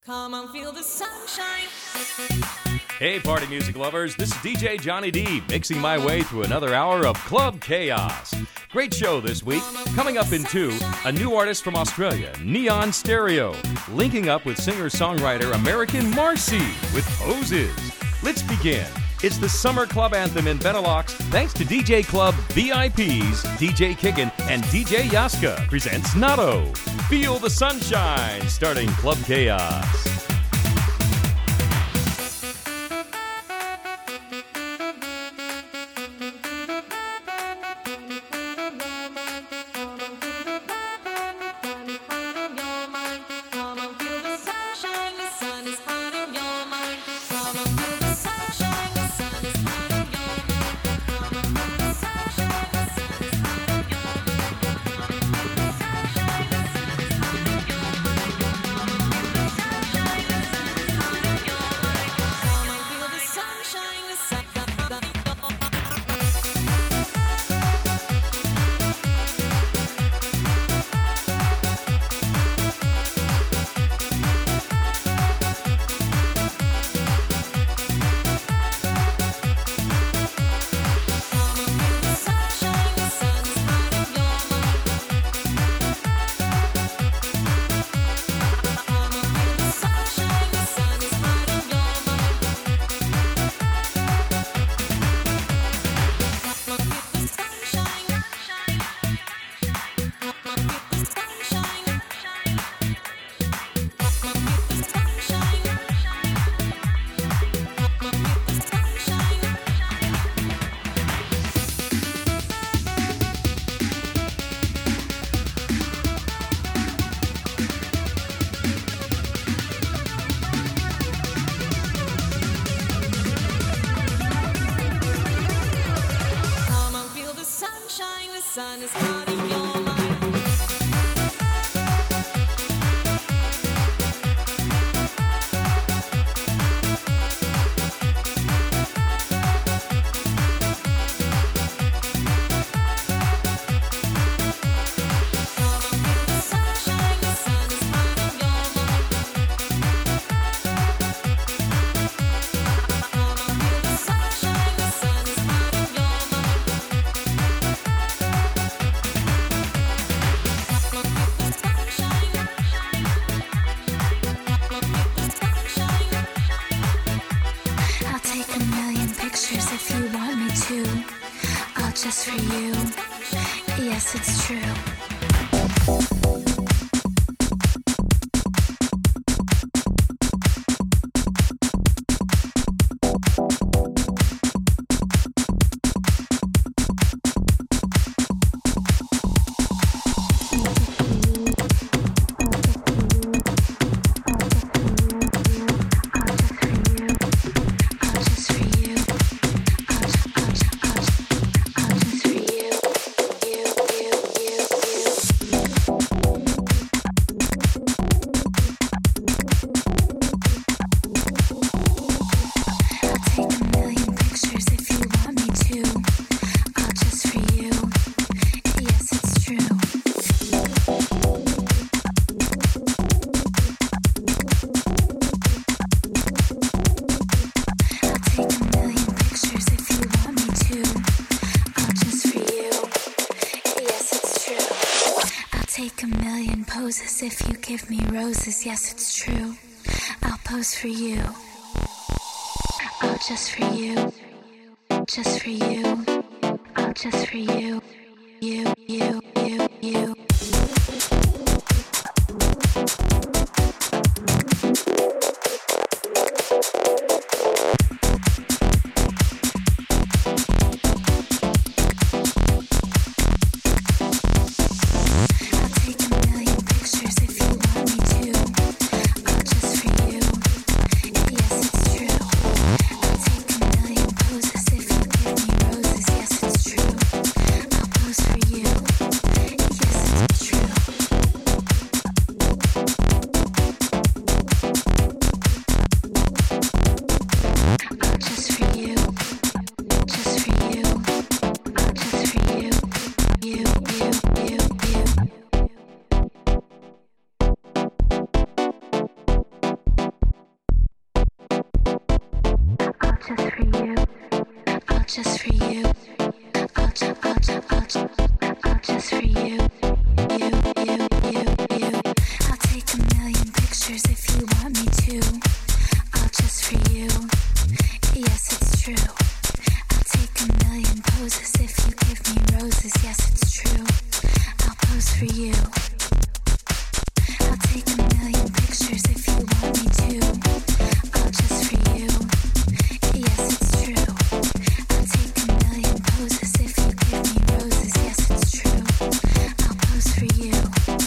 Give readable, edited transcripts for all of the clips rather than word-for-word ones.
Come on, feel the sunshine. Hey, party music lovers, this is DJ Johnny D, mixing my way through another hour of Club Chaos. Great show this week. Coming up in 2, a new artist from Australia, Neon Stereo, linking up with singer-songwriter American Marcy with Poses. Let's begin. It's the summer club anthem in Benelux, thanks to DJ Club VIPs, DJ Kickin' and DJ Yaska presents Natto. Feel the sunshine, starting Club Chaos. If you give me roses, yes, it's true. I'll pose for you. Oh, just for you. Just for you. Oh, just for you. You. Yes, it's just for you. All just for you. You. I'll take a million pictures if you want me to. All just for you. Yes, it's true. I'll take a million poses if you give me roses. Yes, it's true. I'll pose for you. I'll take a million pictures if you want me to. All just for you. Yes, it's true. I'll take a million poses if you give me roses. Yes, it's true. I'll pose for you.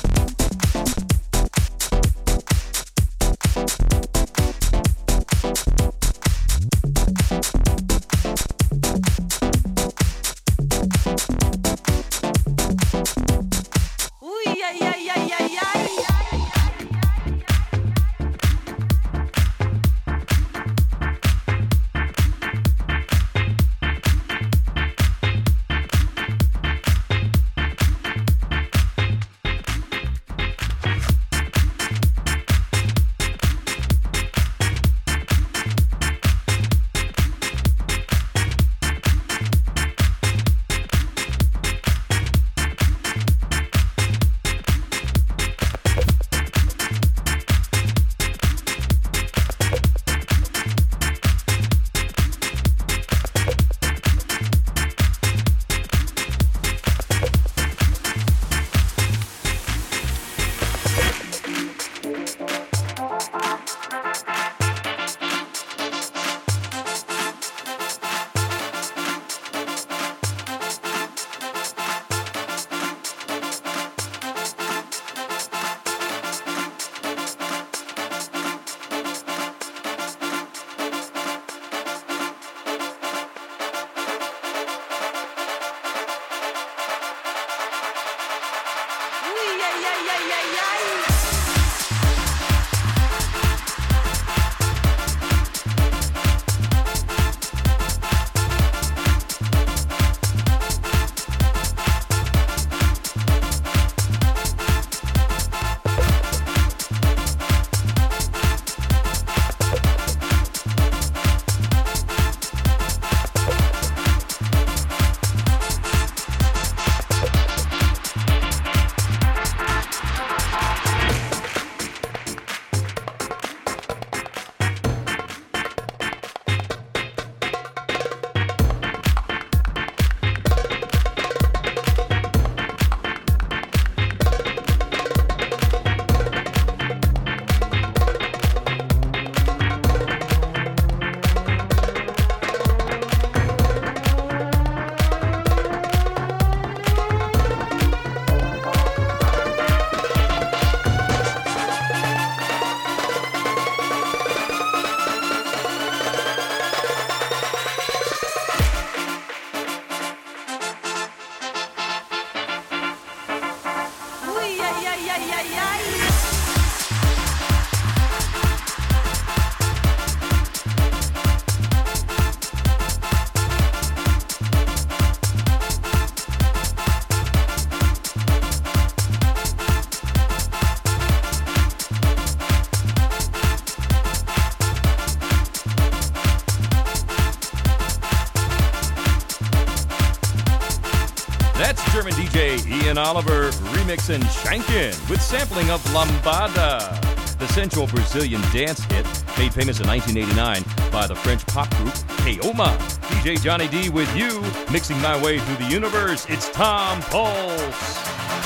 That's German DJ Ian Oliver remixing Shankin' with sampling of Lambada, the sensual Brazilian dance hit made famous in 1989 by the French pop group Keoma. DJ Johnny D with you, mixing my way through the universe. It's Tom Pulse.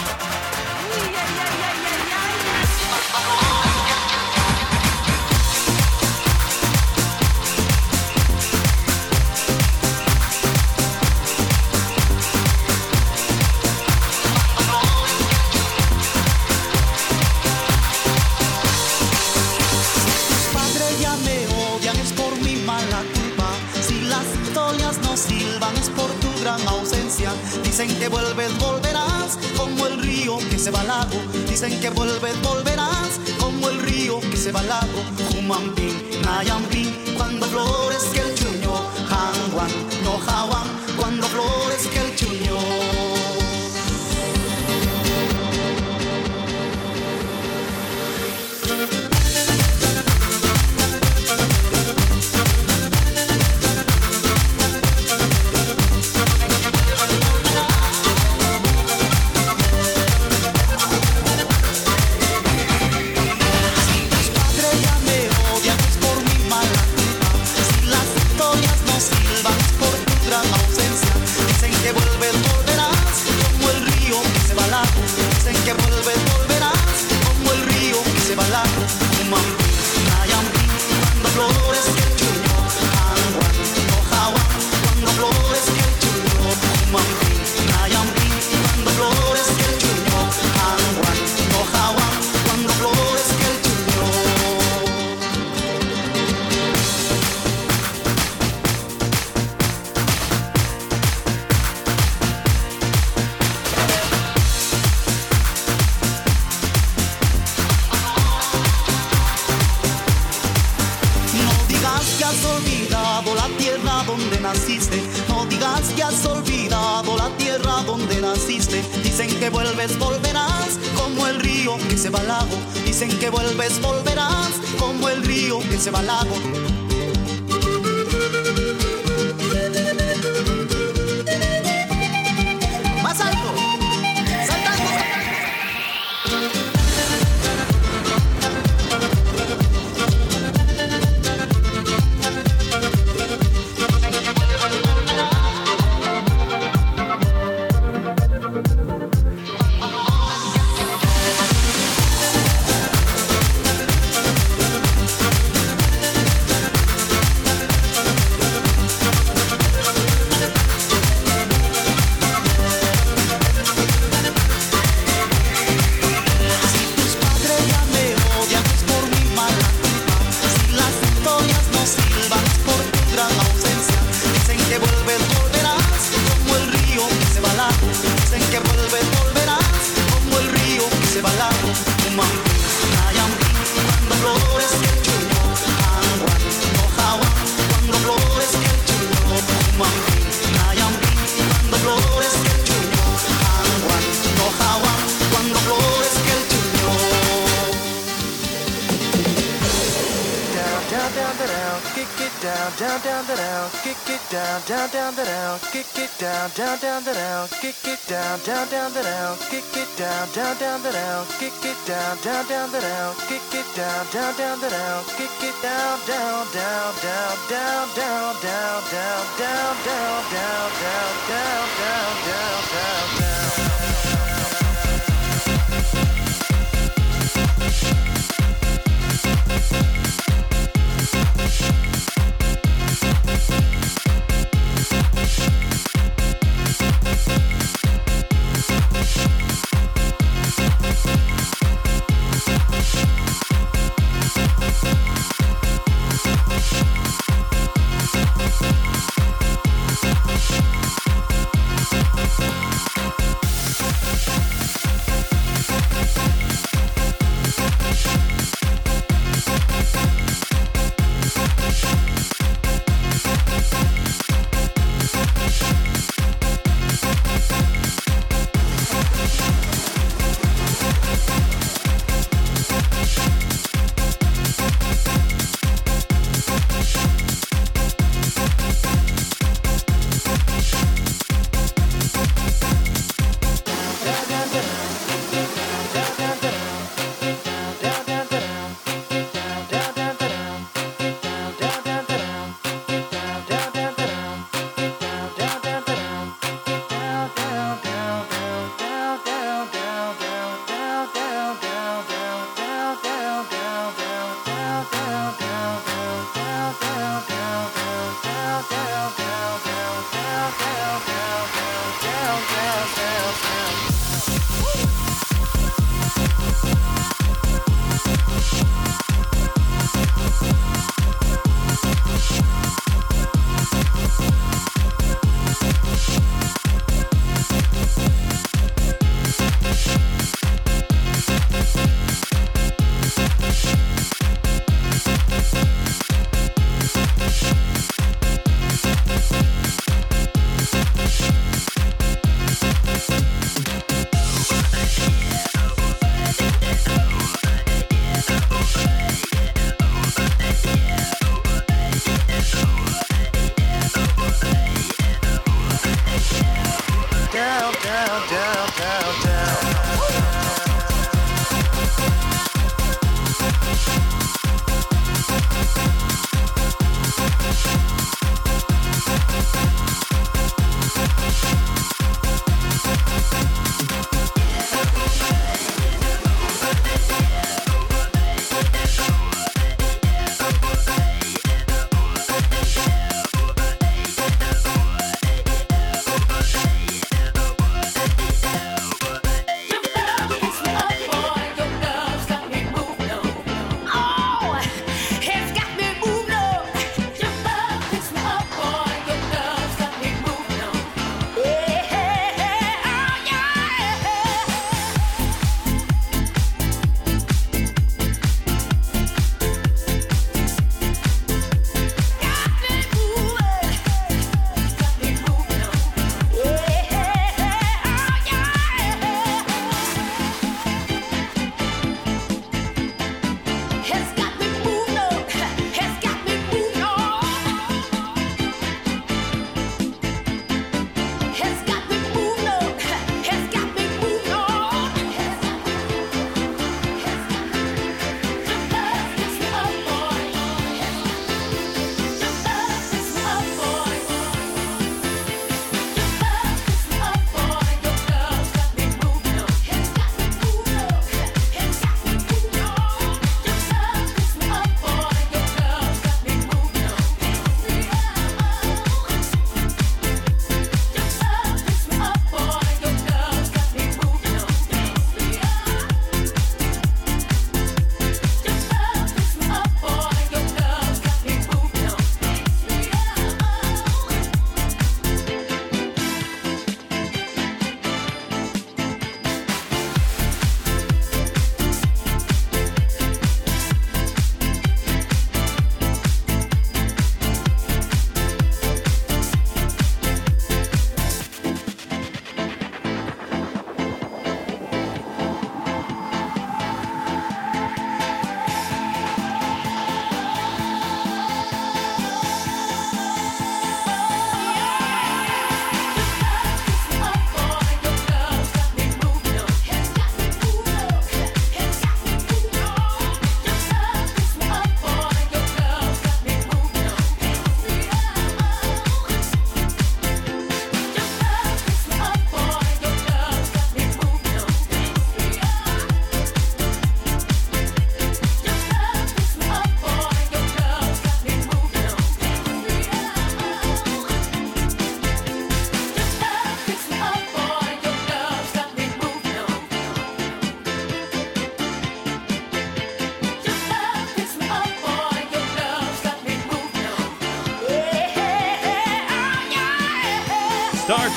Dicen que vuelves, volverás como el río que se va al lago. Dicen que vuelves, volverás como el río que se va al lago. Humambin, Nayambin, cuando florezca el chuño. Hanguan, no jawan, cuando florezca el chuño. que has olvidado la tierra donde naciste. No digas que has olvidado la tierra donde naciste. Dicen que vuelves, volverás como el río que se va al lago. Dicen que vuelves, volverás como el río que se va al lago. Más alto, saltando.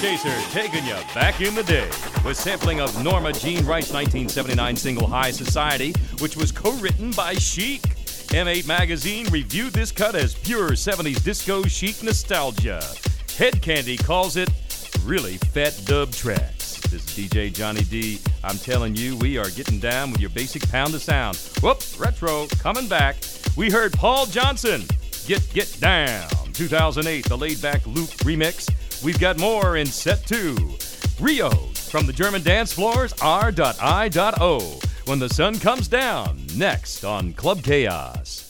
Chaser taking you back in the day with sampling of Norma Jean Wright's 1979 single High Society, which was co-written by Chic. M8 Magazine reviewed this cut as pure 70s disco chic nostalgia. Head Candy calls it really fat dub tracks. This is DJ Johnny D. I'm telling you, we are getting down with your basic pound of sound. Whoop, retro, coming back. We heard Paul Johnson, Get Down. 2008, the laid-back Luke remix. We've got more in set 2. Rio from the German dance floors, R.I.O. When the Sun Comes Down, next on Club Chaos.